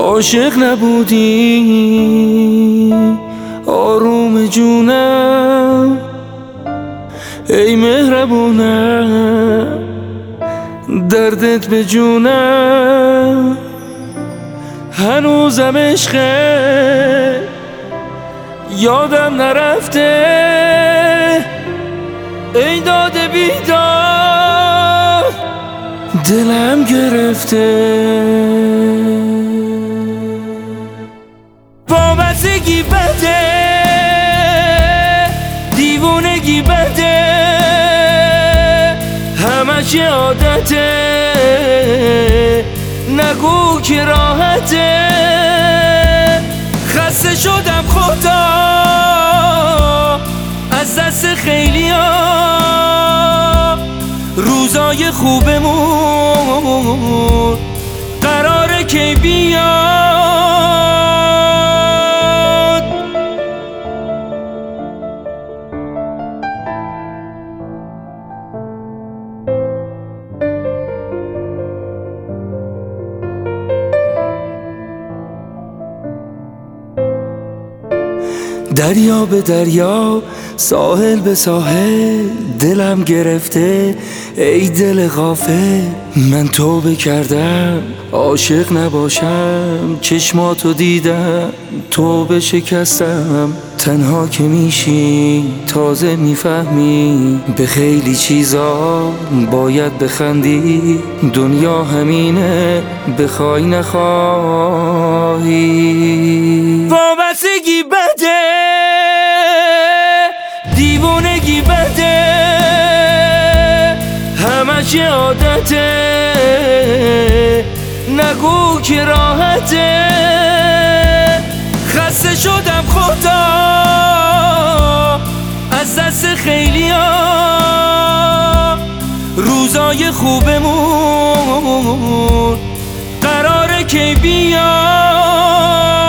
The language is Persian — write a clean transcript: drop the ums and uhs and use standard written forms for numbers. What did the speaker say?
عاشق نبودی آروم جونم، ای مهربونم دردت به جونم. هنوزم عشقه یادم نرفته، ای داده بیداد دلم گرفته. وابستگی بده، دیوونگی بده، همش یه عادته، نگو که راحته. خسته شدم خدا از دست خیلیا، روزای خوبمون قراره کی بیاد. دریا به دریا، ساحل به ساحل، دلم گرفته ای دل غافل. من توبه کردم عاشق نباشم، چشماتو دیدم توبه شکستم. تنها که میشی تازه میفهمی به خیلی چیزا باید بخندی. دنیا همینه بخوای نخواهی. وابستگی بده، دیوونگی بده، همش یه عادته، نگو که راحته. خسته شدم خدا از دست خیلیا، روزای خوبمون قراره کی بیاد.